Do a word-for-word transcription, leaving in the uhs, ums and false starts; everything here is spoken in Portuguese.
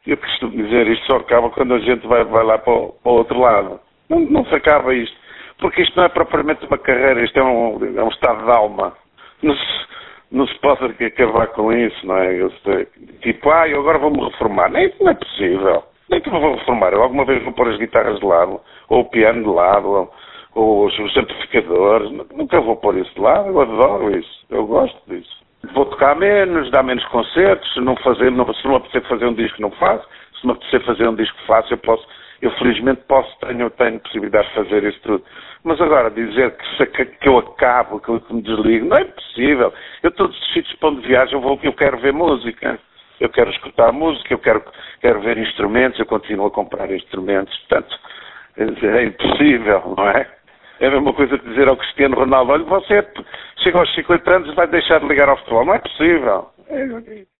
Eu costumo dizer, isto só acaba quando a gente vai, vai lá para o, para o outro lado. Não, não se acaba isto. Porque isto não é propriamente uma carreira, isto é um, é um estado de alma. Não se, não se pode acabar com isso, não é? Eu sei, tipo, ah, eu agora vou-me reformar. Nem, não é possível. Nem que me vou reformar. Eu alguma vez vou pôr as guitarras de lado, ou o piano de lado, ou, ou os, os amplificadores. Nunca vou pôr isso de lado. Eu adoro isso. Eu gosto disso. Vou tocar menos, dar menos concertos. Se não, fazer, não, se não me apetecer fazer um disco, não faço. Se me apetecer fazer um disco, faço. Eu posso, eu felizmente posso, tenho, tenho possibilidade de fazer isso tudo. Mas agora, dizer que, que, que eu acabo, que eu que me desligo, não é possível. Eu todos os sítios para onde viajo, eu, vou, eu quero ver música. Eu quero escutar música, eu quero, quero ver instrumentos, eu continuo a comprar instrumentos. Portanto, é impossível, não é? É a mesma coisa que dizer ao Cristiano Ronaldo, olha, você chega aos cinquenta anos e vai deixar de ligar ao futebol. Não é possível. É,